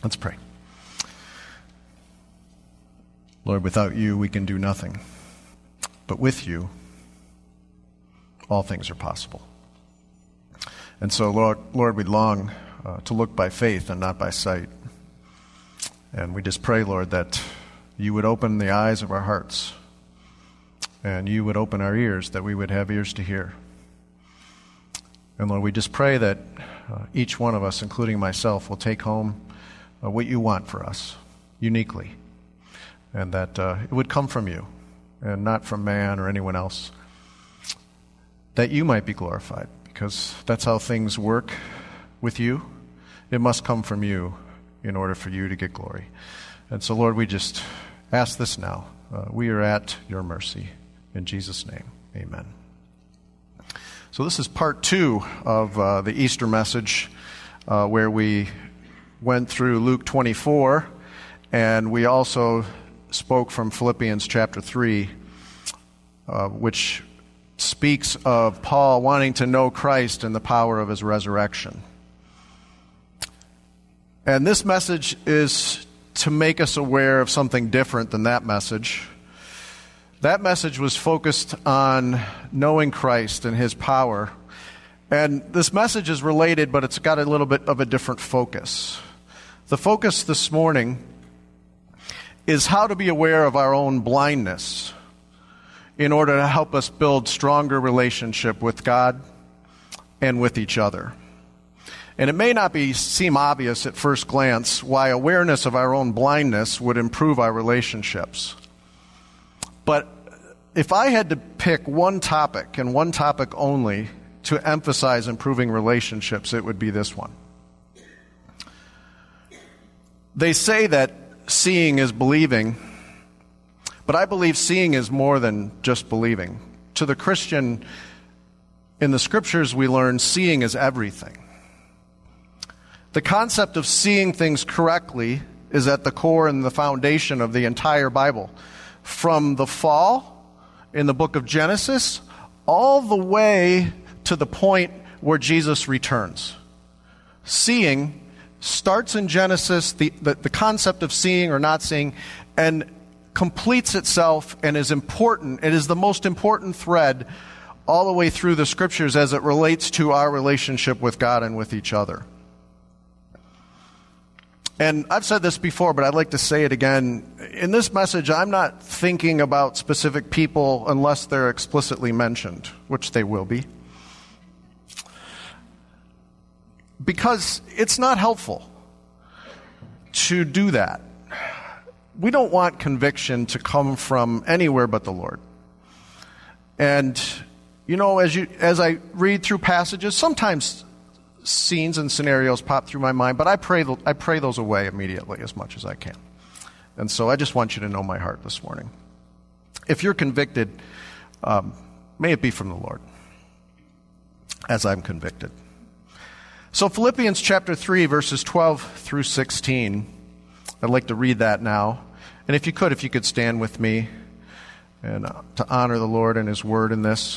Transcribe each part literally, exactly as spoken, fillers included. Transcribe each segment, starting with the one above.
Let's pray. Lord, without you, we can do nothing. But with you, all things are possible. And so, Lord, Lord we long uh, to look by faith and not by sight. And we just pray, Lord, that you would open the eyes of our hearts and you would open our ears, that we would have ears to hear. And Lord, we just pray that uh, each one of us, including myself, will take home uh, what you want for us, uniquely. And that uh, it would come from you and not from man or anyone else. That you might be glorified, because that's how things work with you. It must come from you in order for you to get glory. And so, Lord, we just ask this now. Uh, we are at your mercy. In Jesus' name, amen. So this is part two of uh, the Easter message, uh, where we went through Luke twenty-four, and we also spoke from Philippians chapter three, uh, which speaks of Paul wanting to know Christ and the power of his resurrection. And this message is to make us aware of something different than that message. That message was focused on knowing Christ and his power. And this message is related, but it's got a little bit of a different focus. The focus this morning is how to be aware of our own blindness in order to help us build stronger relationship with God and with each other. And it may not be seem obvious at first glance why awareness of our own blindness would improve our relationships. But if I had to pick one topic, and one topic only, to emphasize improving relationships, it would be this one. They say that seeing is believing, but I believe seeing is more than just believing. To the Christian, in the Scriptures we learn seeing is everything. The concept of seeing things correctly is at the core and the foundation of the entire Bible. From the fall in the book of Genesis, all the way to the point where Jesus returns. Seeing starts in Genesis, the, the, the concept of seeing or not seeing, and completes itself and is important. It is the most important thread all the way through the Scriptures as it relates to our relationship with God and with each other. And I've said this before, but I'd like to say it again. In this message, I'm not thinking about specific people unless they're explicitly mentioned, which they will be. Because it's not helpful to do that. We don't want conviction to come from anywhere but the Lord. And, you know, as you as I read through passages, sometimes scenes and scenarios pop through my mind, but I pray I pray those away immediately as much as I can. And so I just want you to know my heart this morning. If you're convicted, um, may it be from the Lord, as I'm convicted. So Philippians chapter three, verses twelve through sixteen, I'd like to read that now. And if you could, if you could stand with me and uh, to honor the Lord and his word in this.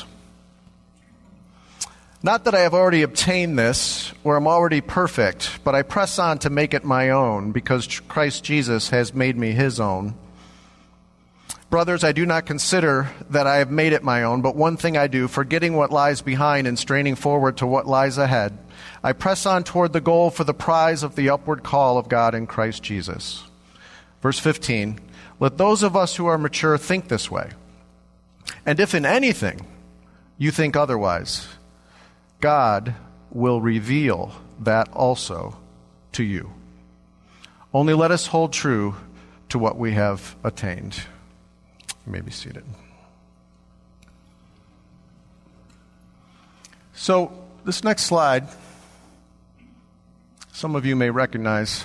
Not that I have already obtained this, or am already perfect, but I press on to make it my own, because Christ Jesus has made me his own. Brothers, I do not consider that I have made it my own, but one thing I do, forgetting what lies behind and straining forward to what lies ahead, I press on toward the goal for the prize of the upward call of God in Christ Jesus. Verse fifteen, let those of us who are mature think this way. And if in anything you think otherwise, God will reveal that also to you. Only let us hold true to what we have attained. You may be seated. So, this next slide, some of you may recognize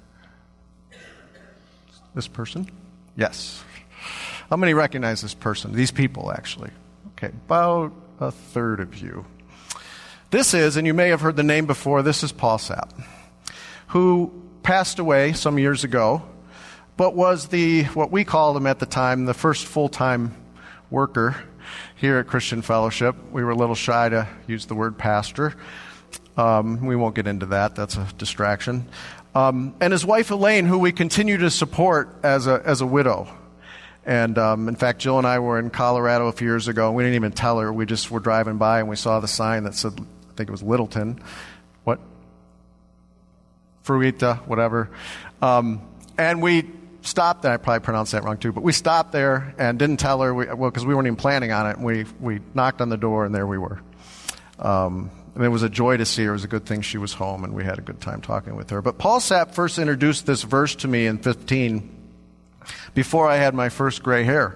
this person. Yes. How many recognize this person? These people, actually. Okay, about a third of you. This is, and you may have heard the name before, this is Paul Sapp, who passed away some years ago, but was the, what we called him at the time, the first full-time worker here at Christian Fellowship. We were a little shy to use the word pastor. Um, we won't get into that. That's a distraction. Um, and his wife Elaine, who we continue to support as a as a widow. And um, in fact, Jill and I were in Colorado a few years ago. And we didn't even tell her. We just were driving by and we saw the sign that said, I think it was Littleton. What? Fruita, whatever. Um, and we stopped there. I probably pronounced that wrong too. But we stopped there and didn't tell her, we, well, because we weren't even planning on it. And we, we knocked on the door and there we were. Um, and it was a joy to see her. It was a good thing she was home and we had a good time talking with her. But Paul Sapp first introduced this verse to me in fifteen before I had my first gray hair.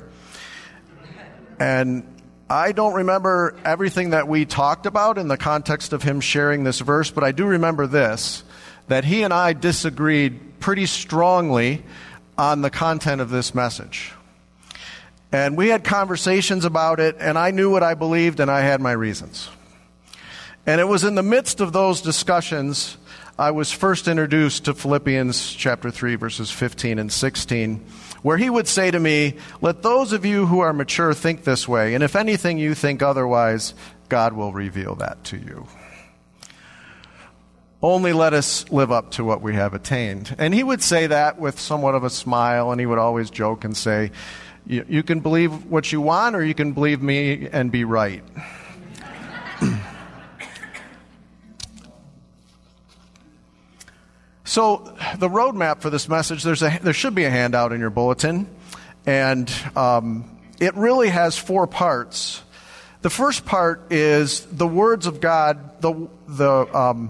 And I don't remember everything that we talked about in the context of him sharing this verse, but I do remember this, that he and I disagreed pretty strongly on the content of this message. And we had conversations about it, and I knew what I believed, and I had my reasons. And it was in the midst of those discussions I was first introduced to Philippians chapter three, verses fifteen and sixteen, where he would say to me, let those of you who are mature think this way, and if anything you think otherwise, God will reveal that to you. Only let us live up to what we have attained. And he would say that with somewhat of a smile, and he would always joke and say, you, you can believe what you want, or you can believe me and be right. So the roadmap for this message, there's a, there should be a handout in your bulletin, and um, it really has four parts. The first part is the words of God, the the um,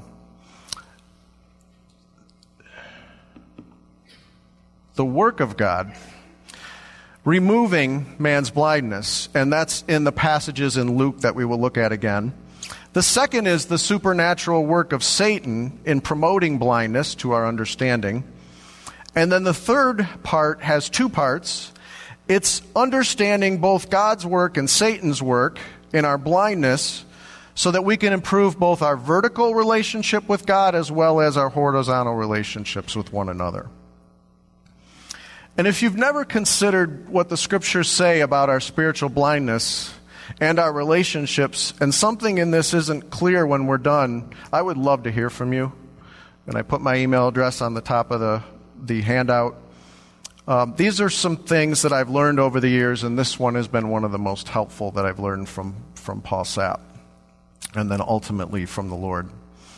the work of God, removing man's blindness, and that's in the passages in Luke that we will look at again. The second is the supernatural work of Satan in promoting blindness to our understanding. And then the third part has two parts. It's understanding both God's work and Satan's work in our blindness so that we can improve both our vertical relationship with God as well as our horizontal relationships with one another. And if you've never considered what the scriptures say about our spiritual blindness and our relationships, and something in this isn't clear when we're done, I would love to hear from you. And I put my email address on the top of the, the handout. Um, these are some things that I've learned over the years, and this one has been one of the most helpful that I've learned from, from Paul Sapp, and then ultimately from the Lord.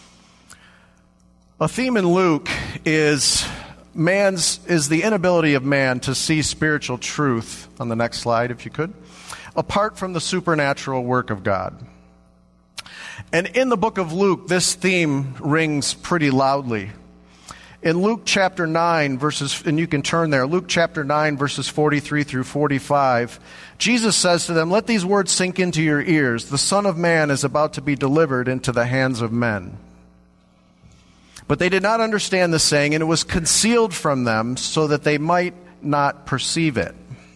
A theme in Luke is man's is the inability of man to see spiritual truth. On the next slide, if you could. Apart from the supernatural work of God. And in the book of Luke, this theme rings pretty loudly. In Luke chapter nine, verses, and you can turn there, Luke chapter nine, verses forty-three through forty-five, Jesus says to them, let these words sink into your ears. The Son of Man is about to be delivered into the hands of men. But they did not understand the saying, and it was concealed from them so that they might not perceive it.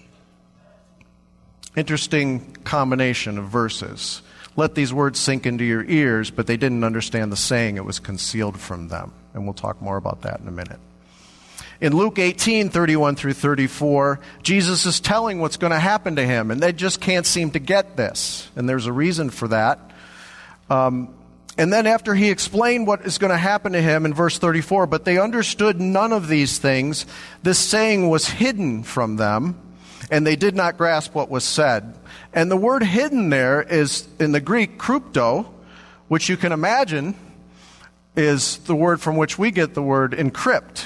Interesting combination of verses. Let these words sink into your ears, but they didn't understand the saying. It was concealed from them. And we'll talk more about that in a minute. In Luke eighteen, thirty-one through thirty-four, Jesus is telling what's going to happen to him, and they just can't seem to get this. And there's a reason for that. Um, and then after he explained what is going to happen to him in verse thirty-four, but they understood none of these things, this saying was hidden from them, and they did not grasp what was said. And the word hidden there is, in the Greek, krypto, which you can imagine is the word from which we get the word encrypt.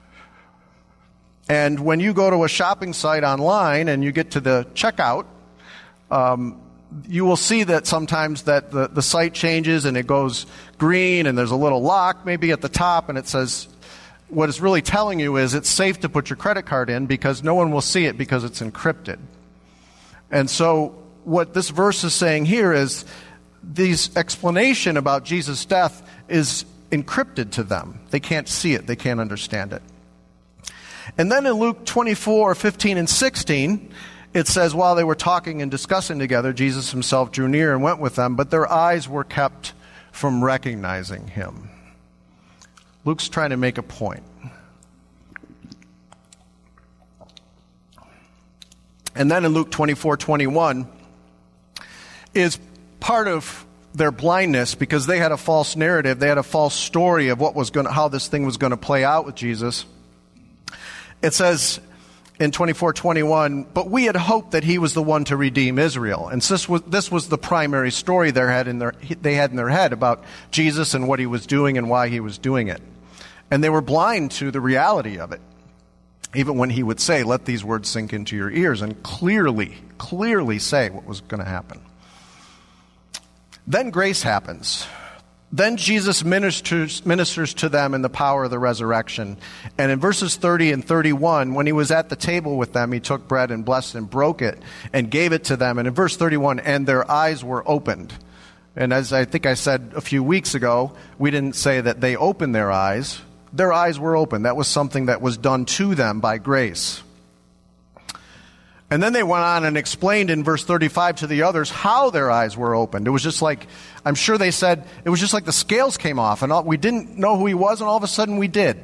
And when you go to a shopping site online and you get to the checkout, um, you will see that sometimes that the, the site changes and it goes green and there's a little lock maybe at the top, and it says, what it's really telling you is it's safe to put your credit card in because no one will see it because it's encrypted. And so what this verse is saying here is this explanation about Jesus' death is encrypted to them. They can't see it. They can't understand it. And then in Luke twenty-four, fifteen and sixteen, it says, while they were talking and discussing together, Jesus himself drew near and went with them, but their eyes were kept from recognizing him. Luke's trying to make a point. And then in Luke twenty-four, twenty-one is part of their blindness, because they had a false narrative, they had a false story of what was going to, how this thing was going to play out with Jesus. It says in twenty-four twenty-one, but we had hoped that he was the one to redeem Israel. And this was, this was the primary story they had, in their, they had in their head about Jesus and what he was doing and why he was doing it. And they were blind to the reality of it. Even when he would say, let these words sink into your ears, and clearly, clearly say what was going to happen. Then grace happens. Then Jesus ministers, ministers to them in the power of the resurrection. And in verses thirty and thirty-one, when he was at the table with them, he took bread and blessed and broke it and gave it to them. And in verse thirty-one, and their eyes were opened. And as I think I said a few weeks ago, we didn't say that they opened their eyes. Their eyes were open. That was something that was done to them by grace. And then they went on and explained in verse thirty-five to the others how their eyes were opened. It was just like, I'm sure they said, it was just like the scales came off, and all, we didn't know who he was, and all of a sudden we did.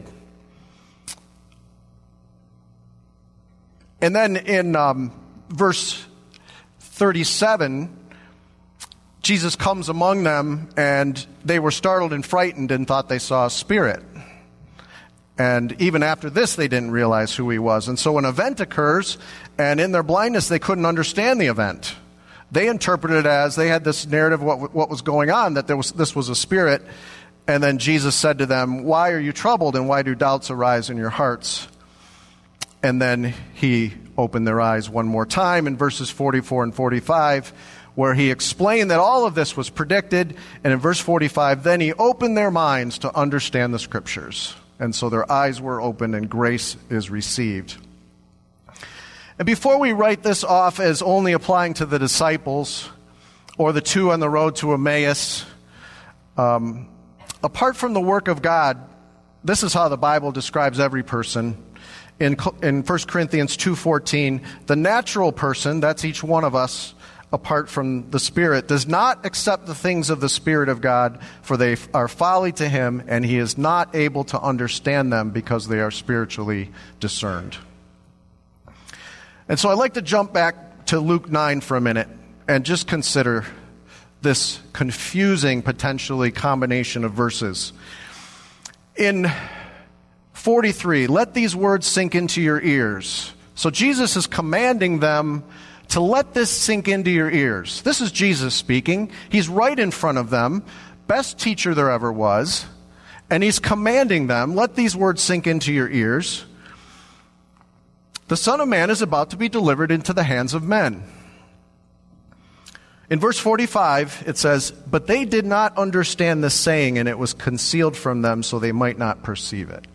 And then in um, verse thirty-seven, Jesus comes among them, and they were startled and frightened and thought they saw a spirit. And even after this, they didn't realize who he was. And so an event occurs, and in their blindness, they couldn't understand the event. They interpreted it as, they had this narrative of what, what was going on, that there was, this was a spirit. And then Jesus said to them, why are you troubled, and why do doubts arise in your hearts? And then he opened their eyes one more time in verses forty-four and forty-five, where he explained that all of this was predicted. And in verse forty-five, then he opened their minds to understand the Scriptures. And so their eyes were opened and grace is received. And before we write this off as only applying to the disciples or the two on the road to Emmaus, um, apart from the work of God, this is how the Bible describes every person. In, in First Corinthians two fourteen, the natural person, that's each one of us, apart from the Spirit, does not accept the things of the Spirit of God, for they are folly to him, and he is not able to understand them because they are spiritually discerned. And so I'd like to jump back to Luke nine for a minute and just consider this confusing, potentially, combination of verses. In forty-three, let these words sink into your ears. So Jesus is commanding them to let this sink into your ears. This is Jesus speaking. He's right in front of them, best teacher there ever was, and he's commanding them, let these words sink into your ears. The Son of Man is about to be delivered into the hands of men. In verse forty-five, it says, but they did not understand this saying, and it was concealed from them so they might not perceive it.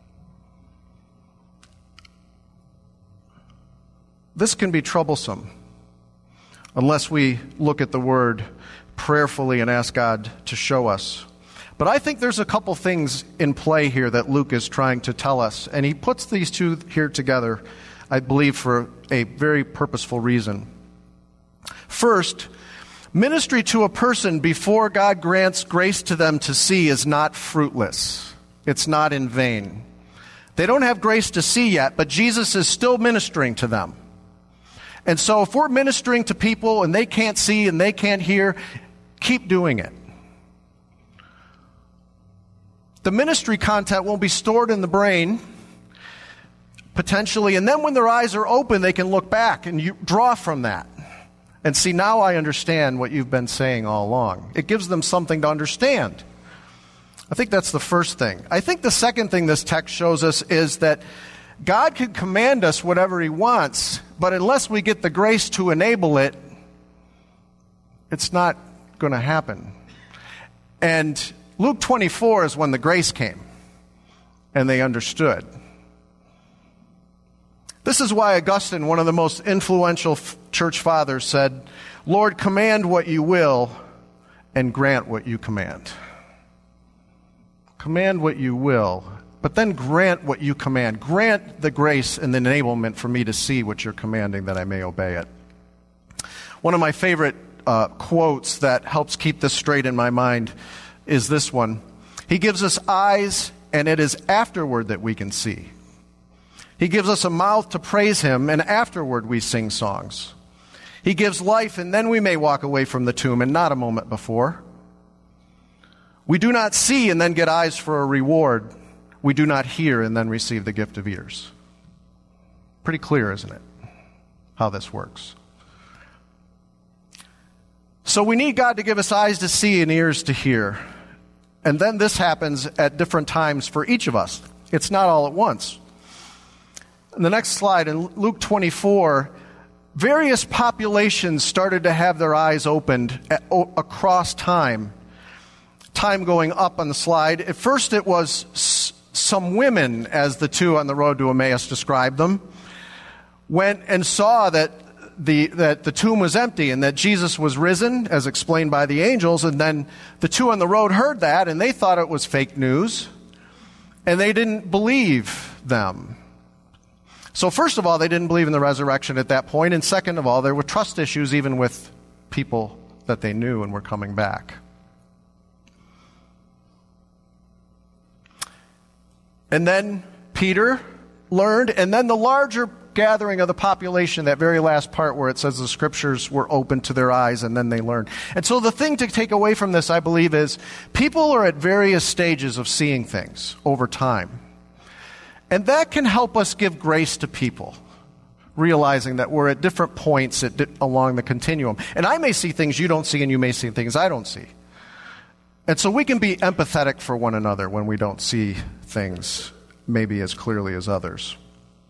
This can be troublesome unless we look at the Word prayerfully and ask God to show us. But I think there's a couple things in play here that Luke is trying to tell us. And he puts these two here together, I believe, for a very purposeful reason. First, ministry to a person before God grants grace to them to see is not fruitless. It's not in vain. They don't have grace to see yet, but Jesus is still ministering to them. And so if we're ministering to people and they can't see and they can't hear, keep doing it. The ministry content will be stored in the brain, potentially, and then when their eyes are open, they can look back and you draw from that. And see, now I understand what you've been saying all along. It gives them something to understand. I think that's the first thing. I think the second thing this text shows us is that God can command us whatever he wants, but unless we get the grace to enable it, it's not going to happen. And Luke twenty-four is when the grace came, and they understood. This is why Augustine, one of the most influential f- church fathers, said, Lord, command what you will, and grant what you command. Command what you will, but then grant what you command. Grant the grace and the enablement for me to see what you're commanding, that I may obey it. One of my favorite uh, quotes that helps keep this straight in my mind is this one. He gives us eyes, and it is afterward that we can see. He gives us a mouth to praise him, and afterward we sing songs. He gives life, and then we may walk away from the tomb, and not a moment before. We do not see and then get eyes for a reward. We do not hear and then receive the gift of ears. Pretty clear, isn't it, how this works? So we need God to give us eyes to see and ears to hear. And then this happens at different times for each of us. It's not all at once. In the next slide, in Luke twenty-four, various populations started to have their eyes opened at, o- across time. Time going up on the slide. At first it was s- some women, as the two on the road to Emmaus described them, went and saw that the that the tomb was empty and that Jesus was risen, as explained by the angels. And then the two on the road heard that, and they thought it was fake news, and they didn't believe them. So first of all, they didn't believe in the resurrection at that point, and second of all, there were trust issues even with people that they knew and were coming back. And then Peter learned, and then the larger gathering of the population, that very last part where it says the scriptures were open to their eyes, and then they learned. And so the thing to take away from this, I believe, is people are at various stages of seeing things over time. And that can help us give grace to people, realizing that we're at different points at di- along the continuum. And I may see things you don't see, and you may see things I don't see. And so we can be empathetic for one another when we don't see things maybe as clearly as others.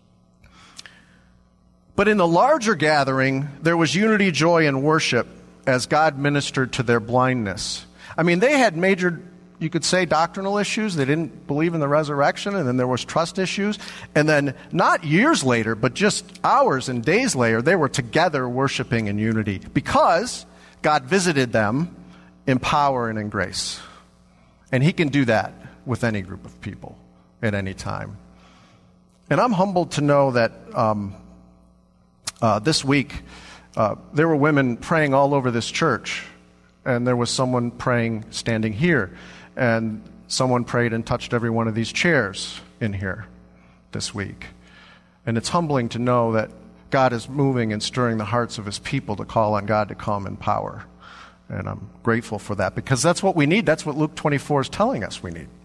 But in the larger gathering, there was unity, joy, and worship as God ministered to their blindness. I mean, they had major, you could say, doctrinal issues. They didn't believe in the resurrection, and then there was trust issues. And then not years later, but just hours and days later, they were together worshiping in unity because God visited them in power and in grace. And he can do that with any group of people at any time. And I'm humbled to know that um, uh, this week uh, there were women praying all over this church, and there was someone praying standing here, and someone prayed and touched every one of these chairs in here this week. And it's humbling to know that God is moving and stirring the hearts of his people to call on God to come in power. And I'm grateful for that, because that's what we need. That's what Luke twenty-four is telling us we need.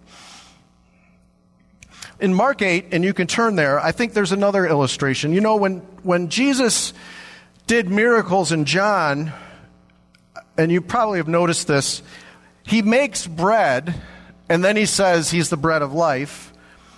In Mark eight, and you can turn there, I think there's another illustration. You know, when, when Jesus did miracles in John, and you probably have noticed this, he makes bread, and then he says he's the bread of life.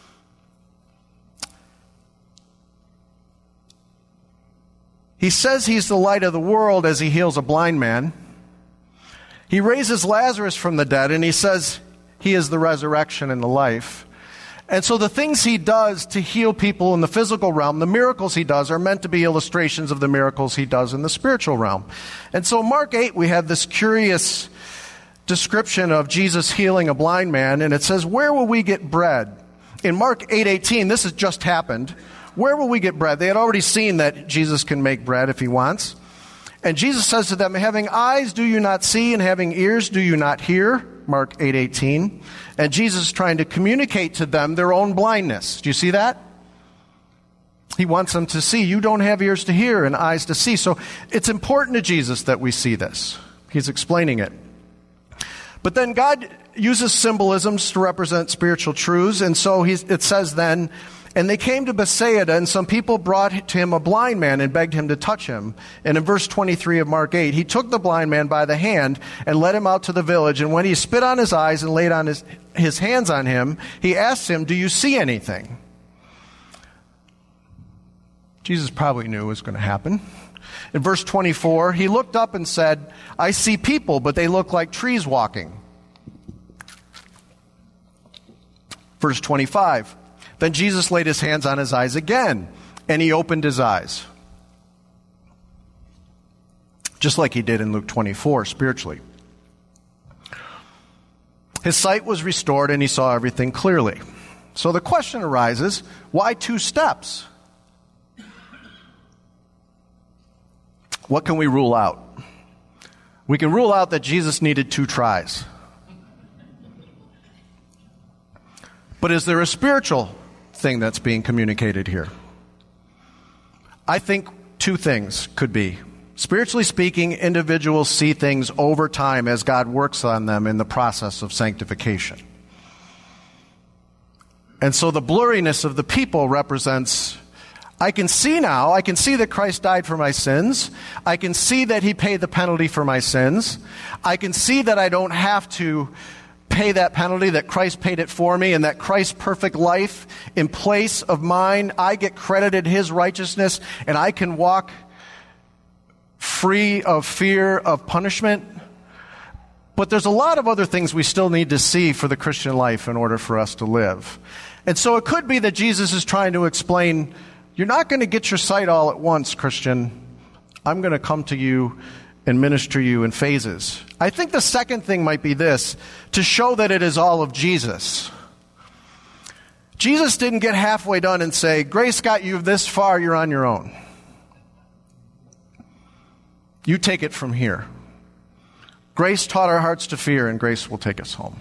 He says he's the light of the world as he heals a blind man. He raises Lazarus from the dead, and he says he is the resurrection and the life. And so the things he does to heal people in the physical realm, the miracles he does, are meant to be illustrations of the miracles he does in the spiritual realm. And so Mark eight, we have this curious description of Jesus healing a blind man, and it says, where will we get bread? In Mark eight eighteen, this has just happened. Where will we get bread? They had already seen that Jesus can make bread if he wants. And Jesus says to them, having eyes do you not see, and having ears do you not hear? Mark eight eighteen. And Jesus is trying to communicate to them their own blindness. Do you see that? He wants them to see. You don't have ears to hear and eyes to see. So it's important to Jesus that we see this. He's explaining it. But then God uses symbolisms to represent spiritual truths. And so he's, it says then, and they came to Bethsaida, and some people brought to him a blind man and begged him to touch him. And in verse twenty-three of Mark eight, he took the blind man by the hand and led him out to the village. And when he spit on his eyes and laid on his, his hands on him, he asked him, do you see anything? Jesus probably knew it was going to happen. In verse twenty-four, he looked up and said, I see people, but they look like trees walking. Verse twenty-five. Then Jesus laid his hands on his eyes again, and he opened his eyes. Just like he did in Luke twenty-four, spiritually. His sight was restored, and he saw everything clearly. So the question arises, why two steps? What can we rule out? We can rule out that Jesus needed two tries. But is there a spiritual thing that's being communicated here? I think two things could be. Spiritually speaking, individuals see things over time as God works on them in the process of sanctification. And so the blurriness of the people represents, I can see now, I can see that Christ died for my sins. I can see that he paid the penalty for my sins. I can see that I don't have to pay that penalty, that Christ paid it for me, and that Christ's perfect life in place of mine, I get credited his righteousness, and I can walk free of fear of punishment. But there's a lot of other things we still need to see for the Christian life in order for us to live. And so it could be that Jesus is trying to explain, you're not going to get your sight all at once, Christian. I'm going to come to you and minister you in phases. I think the second thing might be this, to show that it is all of Jesus. Jesus didn't get halfway done and say, grace got you this far, you're on your own. You take it from here. Grace taught our hearts to fear, and grace will take us home.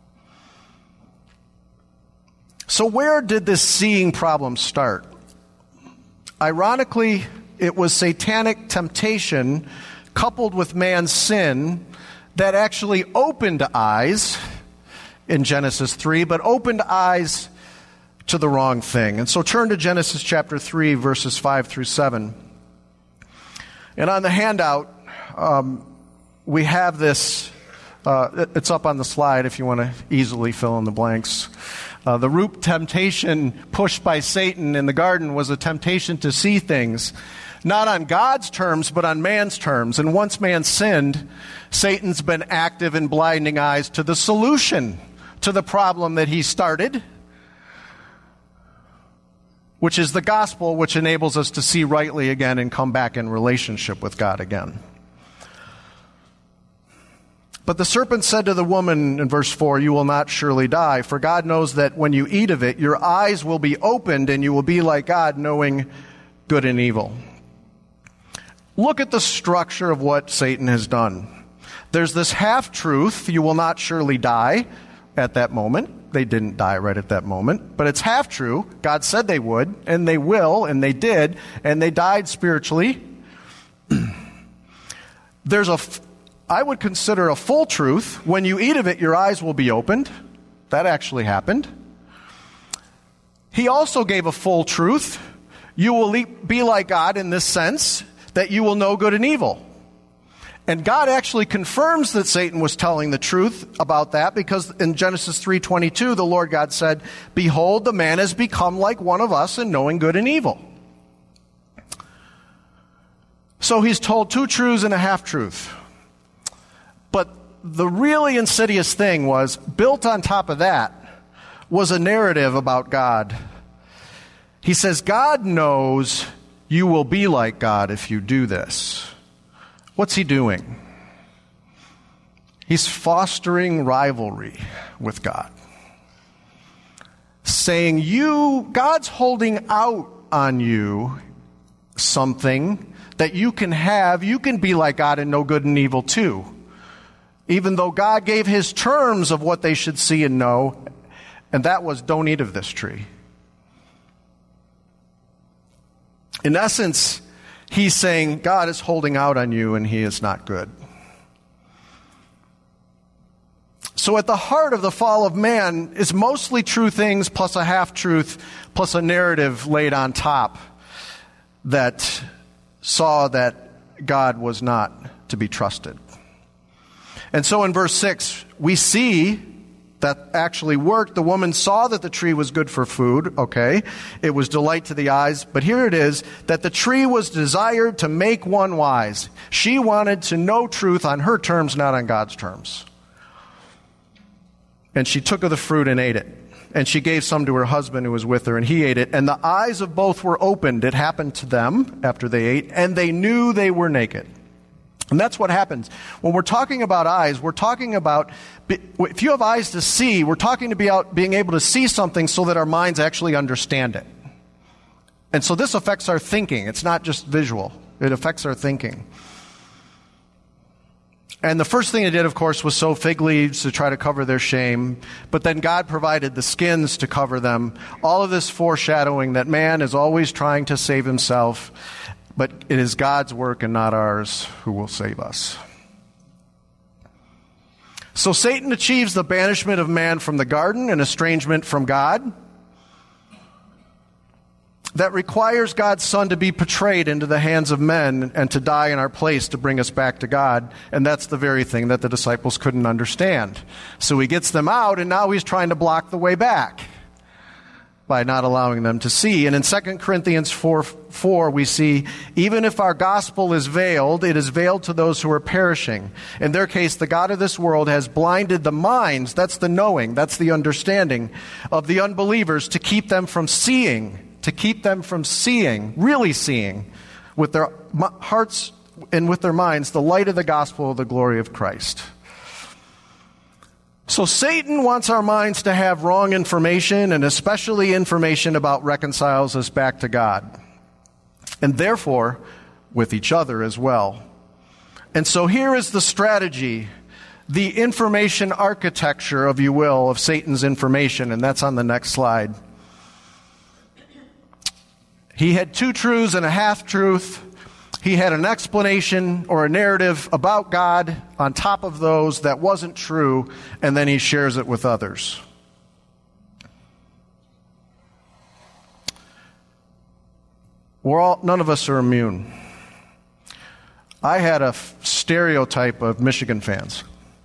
So where did this seeing problem start? Ironically, it was satanic temptation coupled with man's sin that actually opened eyes in Genesis three, but opened eyes to the wrong thing. And so turn to Genesis chapter three, verses five through seven. And on the handout, um, we have this, uh, it's up on the slide if you want to easily fill in the blanks. Uh, the root temptation pushed by Satan in the garden was a temptation to see things, not on God's terms, but on man's terms. And once man sinned, Satan's been active in blinding eyes to the solution to the problem that he started, which is the gospel, which enables us to see rightly again and come back in relationship with God again. But the serpent said to the woman in verse four, you will not surely die, for God knows that when you eat of it, your eyes will be opened and you will be like God, knowing good and evil. Look at the structure of what Satan has done. There's this half-truth, you will not surely die at that moment. They didn't die right at that moment, but it's half true. God said they would, and they will, and they did, and they died spiritually. There's a, I would consider a full truth. When you eat of it, your eyes will be opened. That actually happened. He also gave a full truth. You will be like God in this sense, that you will know good and evil. And God actually confirms that Satan was telling the truth about that, because in Genesis three twenty-two, the Lord God said, behold, the man has become like one of us in knowing good and evil. So he's told two truths and a half-truth. But the really insidious thing was, built on top of that, was a narrative about God. He says, God knows you will be like God if you do this. What's he doing? He's fostering rivalry with God. Saying you, God's holding out on you something that you can have. You can be like God and know good and evil too. Even though God gave his terms of what they should see and know, and that was, don't eat of this tree. In essence, he's saying God is holding out on you and he is not good. So at the heart of the fall of man is mostly true things plus a half-truth plus a narrative laid on top that saw that God was not to be trusted. And so in verse six, we see that actually worked. The woman saw that the tree was good for food, okay. It was delight to the eyes. But here it is, that the tree was desired to make one wise. She wanted to know truth on her terms, not on God's terms. And she took of the fruit and ate it. And she gave some to her husband who was with her, and he ate it. And the eyes of both were opened. It happened to them after they ate, and they knew they were naked. And that's what happens. When we're talking about eyes, we're talking about, if you have eyes to see, we're talking about being able to see something so that our minds actually understand it. And so this affects our thinking. It's not just visual. It affects our thinking. And the first thing they did, of course, was sow fig leaves to try to cover their shame. But then God provided the skins to cover them. All of this foreshadowing that man is always trying to save himself. but it is God's work and not ours who will save us. So Satan achieves the banishment of man from the garden and estrangement from God. That requires God's Son to be betrayed into the hands of men and to die in our place to bring us back to God. And that's the very thing that the disciples couldn't understand. So he gets them out, and now he's trying to block the way back by not allowing them to see. And in Second Corinthians four four, we see, even if our gospel is veiled, it is veiled to those who are perishing. In their case, the God of this world has blinded the minds, that's the knowing, that's the understanding, of the unbelievers to keep them from seeing. To keep them from seeing, really seeing, with their hearts and with their minds, the light of the gospel of the glory of Christ. So Satan wants our minds to have wrong information, and especially information about reconciles us back to God. And therefore, with each other as well. And so here is the strategy, the information architecture, if you will, of Satan's information, and that's on the next slide. He had two truths and a half-truth. He had an explanation or a narrative about God on top of those that wasn't true, and then he shares it with others. We're all, none of us are immune. I had a f- stereotype of Michigan fans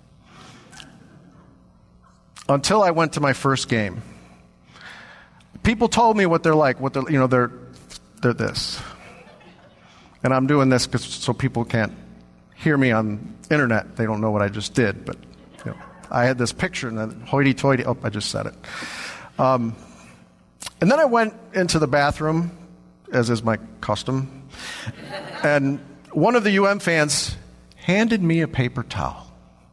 until I went to my first game. People told me what they're like, what they're, you know, they're They're this. And I'm doing this cause, so people can't hear me on internet. They don't know what I just did. But you know, I had this picture, and then hoity-toity. Oh, I just said it. Um, and then I went into the bathroom, as is my custom. And one of the U M fans handed me a paper towel.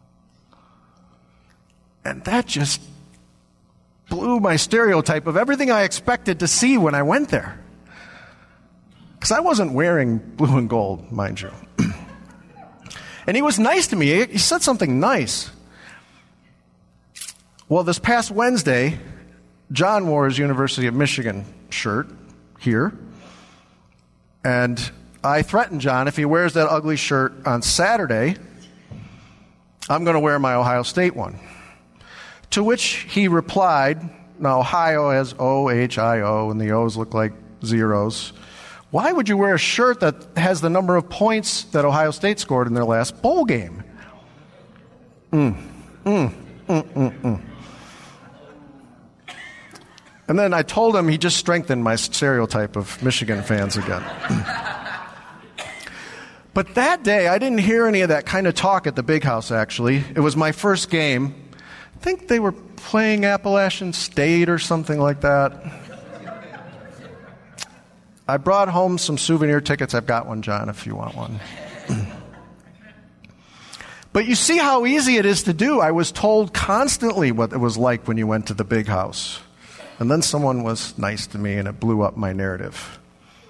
And that just blew my stereotype of everything I expected to see when I went there. Because I wasn't wearing blue and gold, mind you. And he was nice to me. He said something nice. Well, this past Wednesday, John wore his University of Michigan shirt here. And I threatened John, if he wears that ugly shirt on Saturday, I'm going to wear my Ohio State one. To which he replied, now Ohio has O H I O, and the O's look like zeros. Why would you wear a shirt that has the number of points that Ohio State scored in their last bowl game? Mm, mm, mm, mm, mm. And then I told him he just strengthened my stereotype of Michigan fans again. But that day, I didn't hear any of that kind of talk at the Big House, actually. It was my first game. I think they were playing Appalachian State or something like that. I brought home some souvenir tickets. I've got one, John, if you want one. But you see how easy it is to do. I was told constantly what it was like when you went to the Big House. And then someone was nice to me, and it blew up my narrative.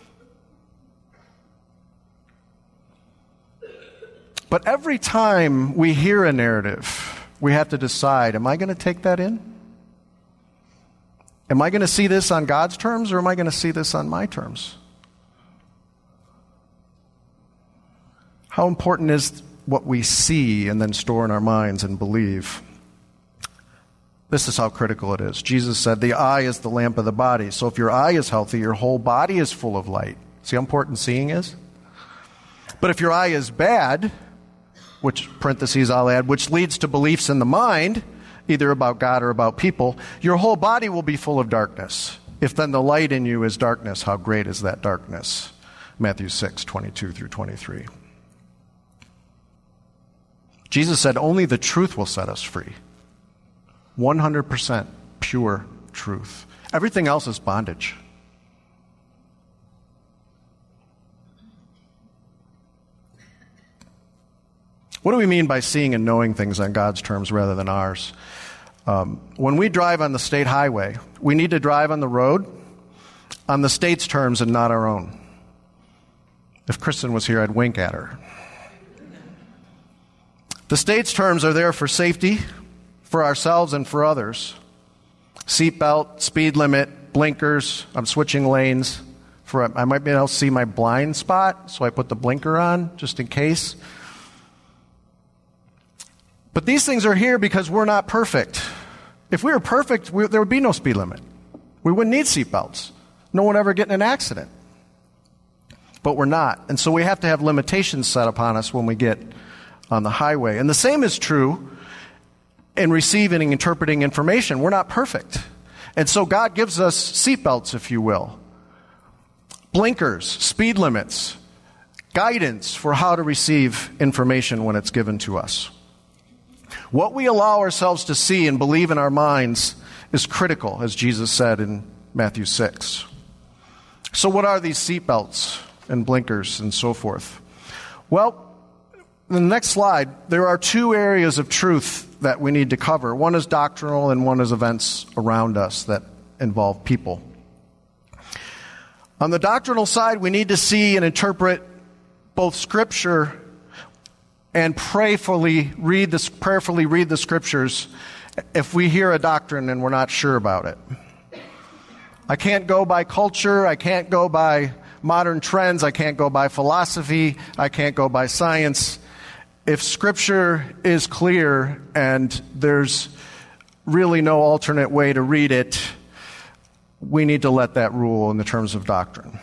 But every time we hear a narrative, we have to decide, am I going to take that in? Am I going to see this on God's terms, or am I going to see this on my terms? How important is what we see and then store in our minds and believe? This is how critical it is. Jesus said, the eye is the lamp of the body. So if your eye is healthy, your whole body is full of light. See how important seeing is? But if your eye is bad, which parentheses I'll add, which leads to beliefs in the mind, either about God or about people, your whole body will be full of darkness. If then the light in you is darkness, how great is that darkness? Matthew six, twenty-two through twenty-three. Jesus said only the truth will set us free. one hundred percent pure truth. Everything else is bondage. What do we mean by seeing and knowing things on God's terms rather than ours? Um, when we drive on the state highway, we need to drive on the road on the state's terms and not our own. If Kristen was here, I'd wink at her. The state's terms are there for safety, for ourselves and for others. Seatbelt, speed limit, blinkers, I'm switching lanes, For I might be able to see my blind spot, so I put the blinker on just in case. But these things are here because we're not perfect. If we were perfect, we, there would be no speed limit. We wouldn't need seatbelts. No one ever get in an accident. But we're not. And so we have to have limitations set upon us when we get on the highway. And the same is true in receiving and interpreting information. We're not perfect. And so God gives us seatbelts, if you will. Blinkers, speed limits, guidance for how to receive information when it's given to us. What we allow ourselves to see and believe in our minds is critical, as Jesus said in Matthew six. So what are these seatbelts and blinkers and so forth? Well, in the next slide, there are two areas of truth that we need to cover. One is doctrinal and one is events around us that involve people. On the doctrinal side, we need to see and interpret both Scripture and prayerfully read the, prayerfully read the Scriptures if we hear a doctrine and we're not sure about it. I can't go by culture. I can't go by modern trends. I can't go by philosophy. I can't go by science. If Scripture is clear and there's really no alternate way to read it, we need to let that rule in the terms of doctrine.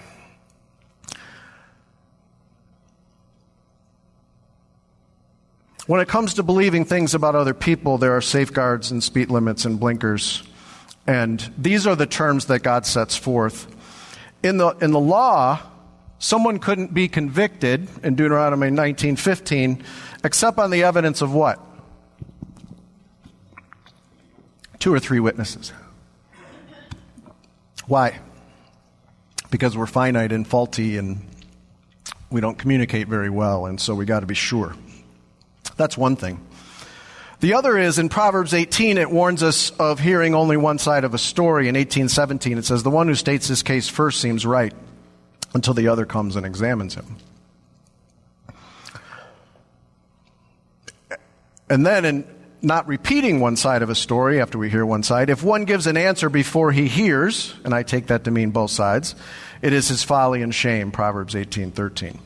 When it comes to believing things about other people, there are safeguards and speed limits and blinkers. And these are the terms that God sets forth. In the, in the law, someone couldn't be convicted in Deuteronomy nineteen fifteen except on the evidence of what? Two or three witnesses. Why? Because we're finite and faulty and we don't communicate very well, and so we got to be sure. That's one thing. The other is in Proverbs eighteen, it warns us of hearing only one side of a story. In eighteen seventeen, it says, "The one who states his case first seems right until the other comes and examines him." And then in not repeating one side of a story after we hear one side, if one gives an answer before he hears, and I take that to mean both sides, it is his folly and shame, Proverbs eighteen thirteen.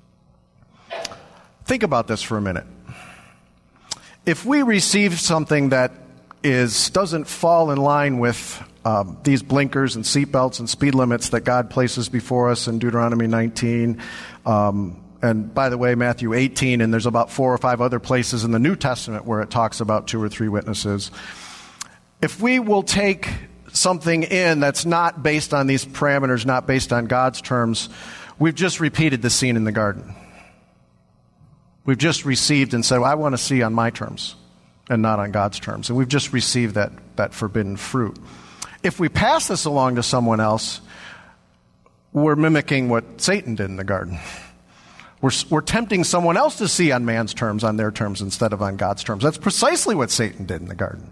Think about this for a minute. If we receive something that is doesn't fall in line with um, these blinkers and seatbelts and speed limits that God places before us in Deuteronomy nineteen, um, and by the way, Matthew eighteen, and there's about four or five other places in the New Testament where it talks about two or three witnesses. If we will take something in that's not based on these parameters, not based on God's terms, we've just repeated the scene in the garden. We've just received and said, well, I want to see on my terms and not on God's terms. And we've just received that, that forbidden fruit. If we pass this along to someone else, we're mimicking what Satan did in the garden. We're, we're tempting someone else to see on man's terms, on their terms, instead of on God's terms. That's precisely what Satan did in the garden.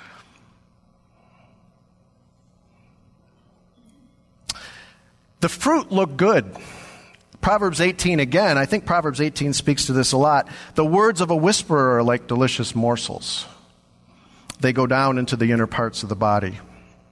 The fruit looked good. Proverbs eighteen again, I think Proverbs eighteen speaks to this a lot. The words of a whisperer are like delicious morsels. They go down into the inner parts of the body.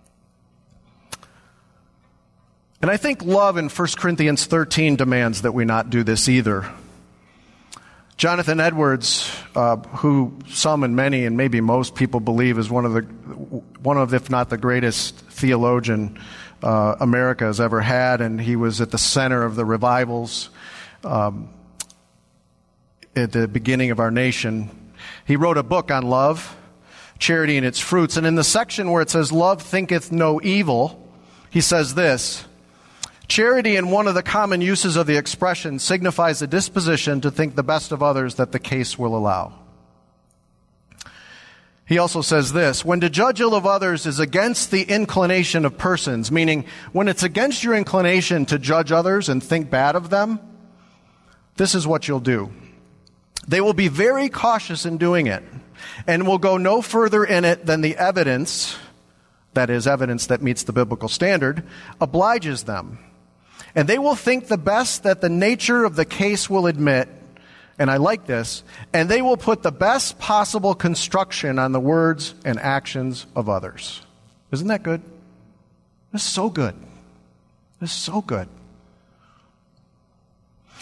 And I think love in First Corinthians thirteen demands that we not do this either. Jonathan Edwards, uh, who some and many and maybe most people believe is one of the, one of, if not the greatest theologian uh, America has ever had, and he was at the center of the revivals um, at the beginning of our nation. He wrote a book on love, charity and its fruits, and in the section where it says, "Love thinketh no evil," he says this: "Charity, in one of the common uses of the expression, signifies a disposition to think the best of others that the case will allow." He also says this: "When to judge ill of others is against the inclination of persons," meaning when it's against your inclination to judge others and think bad of them, this is what you'll do. "They will be very cautious in doing it, and will go no further in it than the evidence," that is, evidence that meets the biblical standard, "obliges them. And they will think the best that the nature of the case will admit," and I like this, "and they will put the best possible construction on the words and actions of others." Isn't that good? This is so good. This is so good.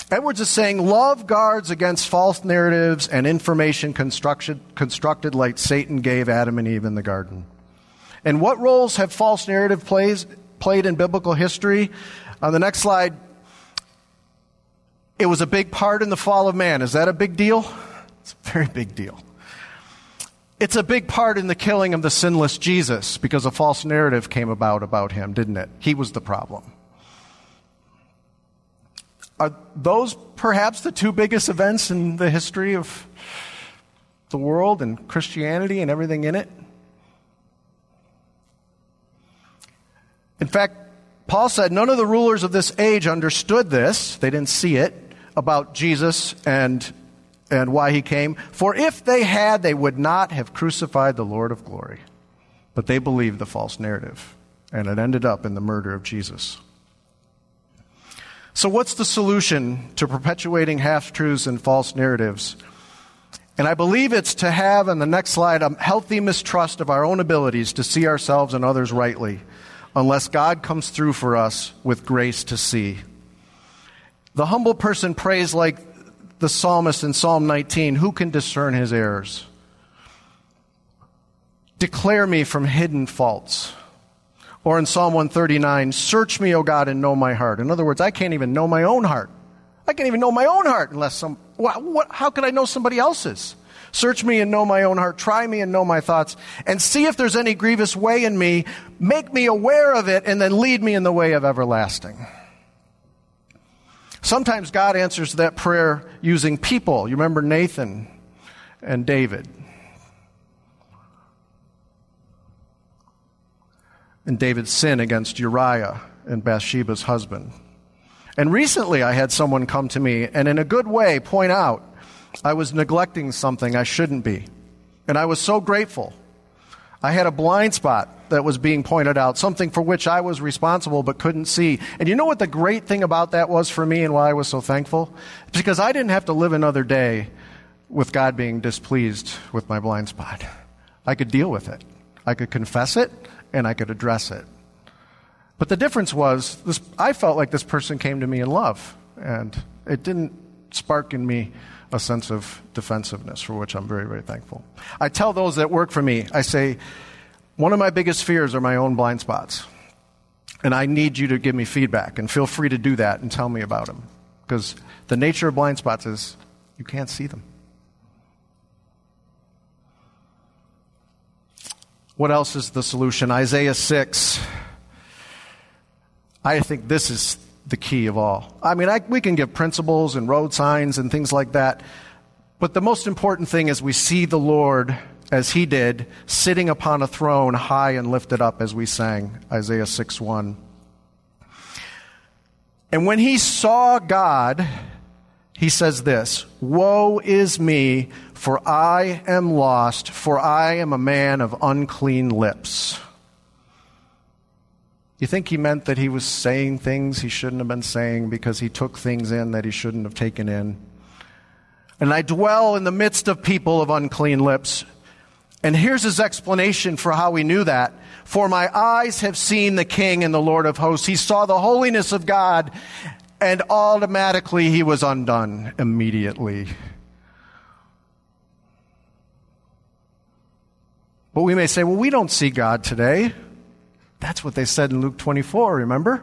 Edwards is saying love guards against false narratives and information constructed, constructed like Satan gave Adam and Eve in the garden. And what roles have false narrative plays, played in biblical history? On the next slide, it was a big part in the fall of man. Is that a big deal? It's a very big deal. It's a big part in the killing of the sinless Jesus because a false narrative came about about him, didn't it? He was the problem. Are those perhaps the two biggest events in the history of the world and Christianity and everything in it? In fact, Paul said none of the rulers of this age understood this. They didn't see it about Jesus and, and why he came. For if they had, they would not have crucified the Lord of glory. But they believed the false narrative, and it ended up in the murder of Jesus. So what's the solution to perpetuating half-truths and false narratives? And I believe it's to have, on the next slide, a healthy mistrust of our own abilities to see ourselves and others rightly, unless God comes through for us with grace to see. The humble person prays like the psalmist in Psalm nineteen, who can discern his errors? Declare me from hidden faults. Or in Psalm one thirty-nine, search me, O God, and know my heart. In other words, I can't even know my own heart. I can't even know my own heart unless some, what, what, how could I know somebody else's? Search me and know my own heart. Try me and know my thoughts. And see if there's any grievous way in me. Make me aware of it and then lead me in the way of everlasting. Sometimes God answers that prayer using people. You remember Nathan and David. And David's sin against Uriah and Bathsheba's husband. And recently I had someone come to me and in a good way point out I was neglecting something I shouldn't be. And I was so grateful. I had a blind spot that was being pointed out, something for which I was responsible but couldn't see. And you know what the great thing about that was for me and why I was so thankful? It's because I didn't have to live another day with God being displeased with my blind spot. I could deal with it. I could confess it. And I could address it. But the difference was, this, I felt like this person came to me in love, and it didn't spark in me a sense of defensiveness, for which I'm very, very thankful. I tell those that work for me, I say, one of my biggest fears are my own blind spots, and I need you to give me feedback, and feel free to do that and tell me about them, because the nature of blind spots is you can't see them. What else is the solution? Isaiah six. I think this is the key of all. I mean, I, we can give principles and road signs and things like that, but the most important thing is we see the Lord, as he did, sitting upon a throne high and lifted up, as we sang, Isaiah six one. And when he saw God, he says this, woe is me, for I am lost, for I am a man of unclean lips. You think he meant that he was saying things he shouldn't have been saying because he took things in that he shouldn't have taken in? And I dwell in the midst of people of unclean lips. And here's his explanation for how he knew that. For my eyes have seen the King and the Lord of hosts. He saw the holiness of God, and automatically he was undone immediately. But we may say, well, we don't see God today. That's what they said in Luke twenty-four, remember?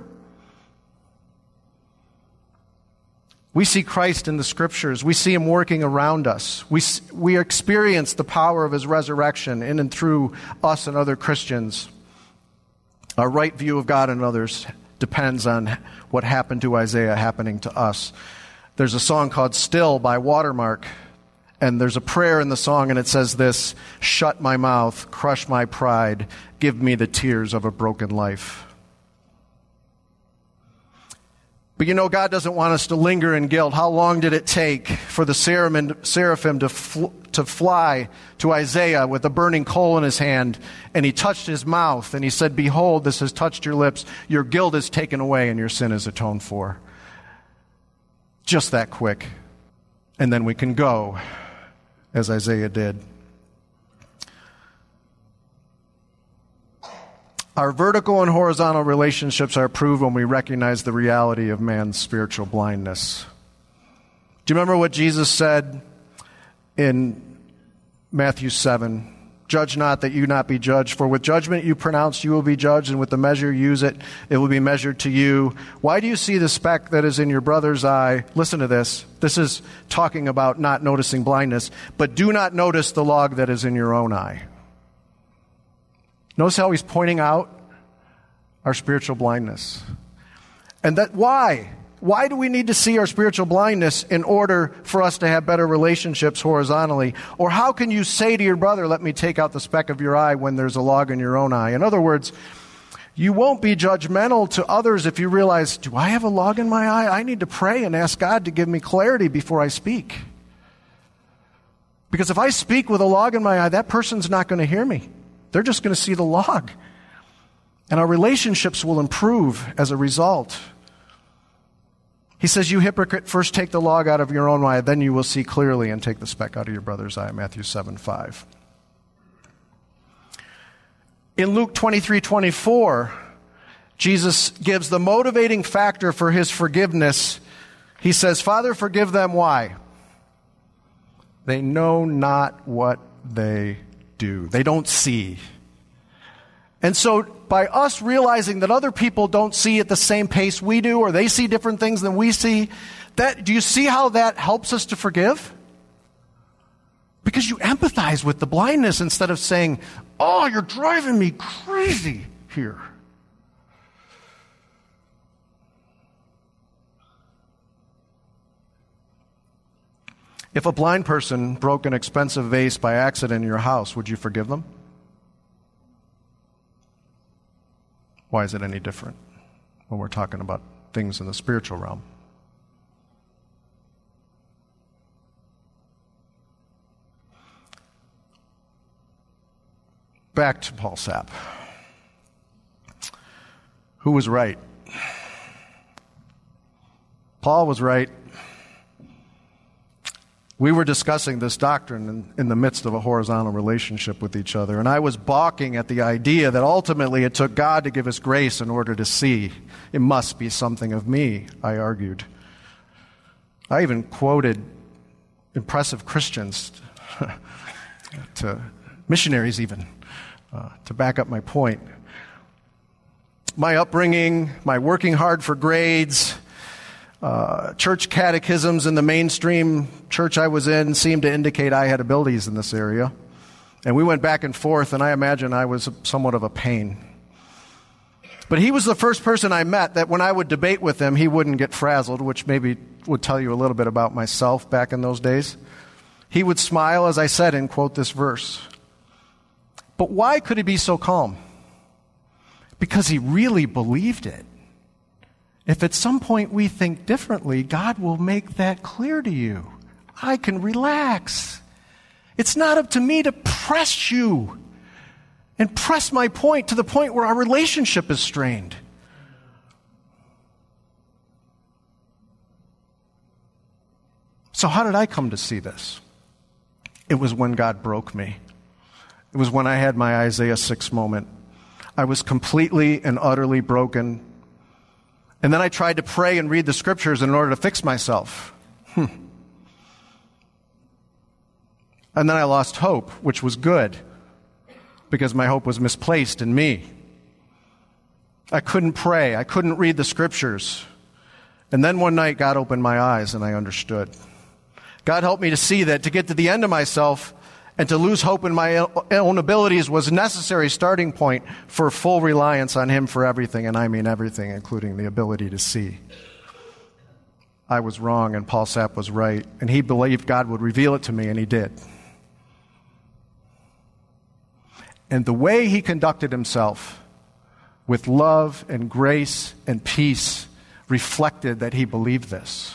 We see Christ in the Scriptures. We see him working around us. We, we experience the power of his resurrection in and through us and other Christians. Our right view of God and others depends on what happened to Isaiah happening to us. There's a song called Still by Watermark, and there's a prayer in the song, and it says this, shut my mouth, crush my pride, give me the tears of a broken life. But you know, God doesn't want us to linger in guilt. How long did it take for the seraphim to, fl- to fly to Isaiah with a burning coal in his hand? And he touched his mouth and he said, behold, this has touched your lips. Your guilt is taken away and your sin is atoned for. Just that quick. And then we can go, as Isaiah did. Our vertical and horizontal relationships are proved when we recognize the reality of man's spiritual blindness. Do you remember what Jesus said in Matthew seven? Judge not that you not be judged, for with judgment you pronounce you will be judged, and with the measure you use it, it will be measured to you. Why do you see the speck that is in your brother's eye? Listen to this. This is talking about not noticing blindness, but do not notice the log that is in your own eye. Notice how he's pointing out our spiritual blindness. And that why? Why do we need to see our spiritual blindness in order for us to have better relationships horizontally? Or how can you say to your brother, let me take out the speck of your eye when there's a log in your own eye? In other words, you won't be judgmental to others if you realize, do I have a log in my eye? I need to pray and ask God to give me clarity before I speak. Because if I speak with a log in my eye, that person's not going to hear me. They're just going to see the log. And our relationships will improve as a result. He says, you hypocrite, first take the log out of your own eye, then you will see clearly and take the speck out of your brother's eye. Matthew seven five. In Luke twenty-three twenty-four, Jesus gives the motivating factor for his forgiveness. He says, Father, forgive them. Why? They know not what they do. They don't see. And so by us realizing that other people don't see at the same pace we do, or they see different things than we see, that, do you see how that helps us to forgive? Because you empathize with the blindness instead of saying, oh, you're driving me crazy here. If a blind person broke an expensive vase by accident in your house, would you forgive them? Why is it any different when we're talking about things in the spiritual realm? Back to Paul Sapp. Who was right? Paul was right. We were discussing this doctrine in, in the midst of a horizontal relationship with each other, and I was balking at the idea that ultimately it took God to give us grace in order to see. It must be something of me, I argued. I even quoted impressive Christians, to missionaries even, uh, to back up my point. My upbringing, my working hard for grades, Uh, church catechisms in the mainstream church I was in seemed to indicate I had abilities in this area. And we went back and forth, and I imagine I was somewhat of a pain. But he was the first person I met that when I would debate with him, he wouldn't get frazzled, which maybe would tell you a little bit about myself back in those days. He would smile as I said and quote this verse. But why could he be so calm? Because he really believed it. If at some point we think differently, God will make that clear to you. I can relax. It's not up to me to press you and press my point to the point where our relationship is strained. So how did I come to see this? It was when God broke me. It was when I had my Isaiah six moment. I was completely and utterly broken. And then I tried to pray and read the scriptures in order to fix myself. Hmm. And then I lost hope, which was good, because my hope was misplaced in me. I couldn't pray. I couldn't read the scriptures. And then one night, God opened my eyes, and I understood. God helped me to see that to get to the end of myself and to lose hope in my own abilities was a necessary starting point for full reliance on Him for everything, and I mean everything, including the ability to see. I was wrong, and Paul Sapp was right, and he believed God would reveal it to me, and He did. And the way he conducted himself with love and grace and peace reflected that he believed this.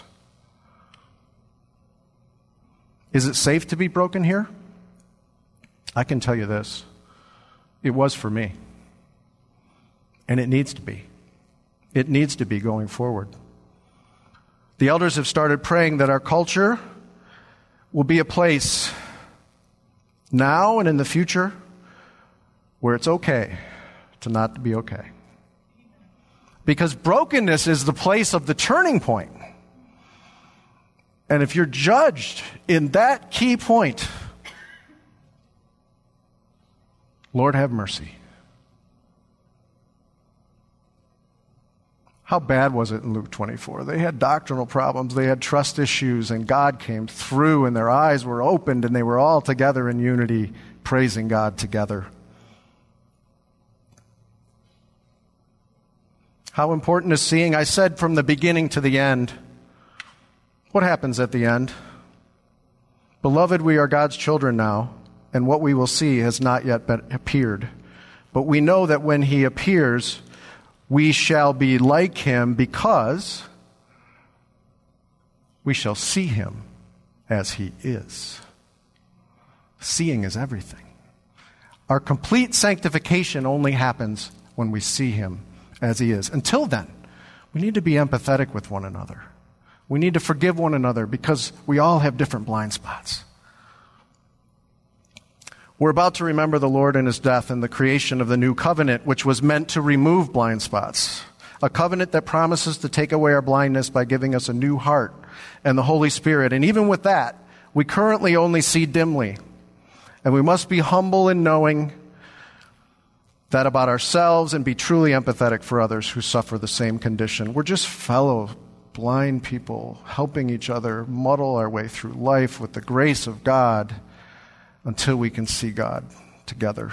Is it safe to be broken here? I can tell you this. It was for me. And it needs to be. It needs to be going forward. The elders have started praying that our culture will be a place now and in the future where it's okay to not be okay. Because brokenness is the place of the turning point. And if you're judged in that key point, Lord, have mercy. How bad was it in Luke twenty-four? They had doctrinal problems, they had trust issues, and God came through, and their eyes were opened, and they were all together in unity, praising God together. How important is seeing? I said from the beginning to the end. What happens at the end? Beloved, we are God's children now, and what we will see has not yet been appeared. But we know that when he appears, we shall be like him because we shall see him as he is. Seeing is everything. Our complete sanctification only happens when we see him as he is. Until then, we need to be empathetic with one another. We need to forgive one another because we all have different blind spots. We're about to remember the Lord and his death and the creation of the new covenant, which was meant to remove blind spots. A covenant that promises to take away our blindness by giving us a new heart and the Holy Spirit. And even with that, we currently only see dimly. And we must be humble in knowing that about ourselves and be truly empathetic for others who suffer the same condition. We're just fellow blind people helping each other muddle our way through life with the grace of God until we can see God together.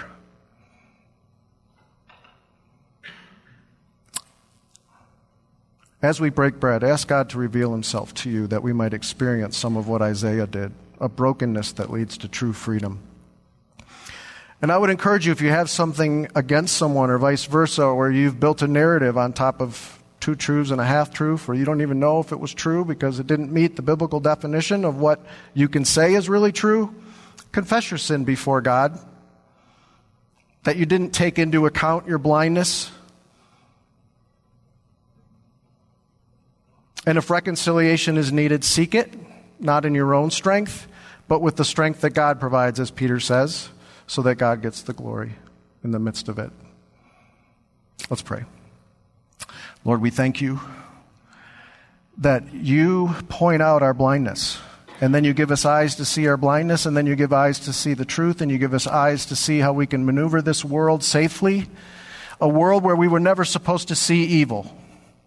As we break bread, ask God to reveal himself to you that we might experience some of what Isaiah did, a brokenness that leads to true freedom. And I would encourage you, if you have something against someone or vice versa, or you've built a narrative on top of two truths and a half-truth, or you don't even know if it was true because it didn't meet the biblical definition of what you can say is really true, confess your sin before God, that you didn't take into account your blindness. And if reconciliation is needed, seek it, not in your own strength, but with the strength that God provides, as Peter says, so that God gets the glory in the midst of it. Let's pray. Lord, we thank you that you point out our blindness, and then you give us eyes to see our blindness, and then you give eyes to see the truth, and you give us eyes to see how we can maneuver this world safely, a world where we were never supposed to see evil.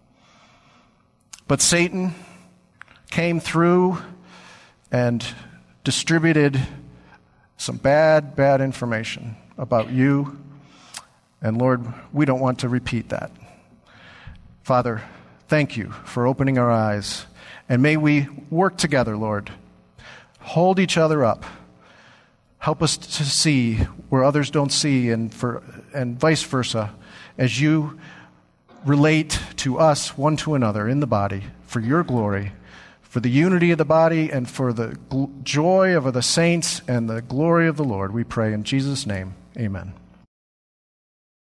But Satan came through and distributed some bad, bad information about you. And Lord, we don't want to repeat that. Father, thank you for opening our eyes. And may we work together, Lord. Hold each other up. Help us to see where others don't see, and for and vice versa, as you relate to us one to another in the body for your glory, for the unity of the body, and for the gl- joy of the saints and the glory of the Lord. We pray in Jesus' name. Amen.